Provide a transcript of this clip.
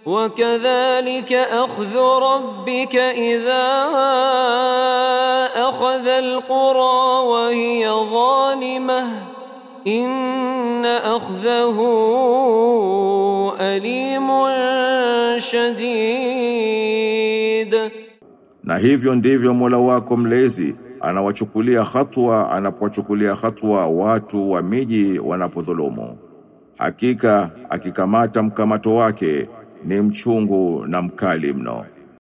وكذلك أخذ ربك إذا أخذ القرى وهي ظالمة إن أخذه أليم شديد. Na hivyo ndivyo Mola wako mlezi anawachukulia hatua anapochukulia hatua watu wa miji wanapodhulumu. Hakika akikamata mkamato wake ni mchungu na mkali mno.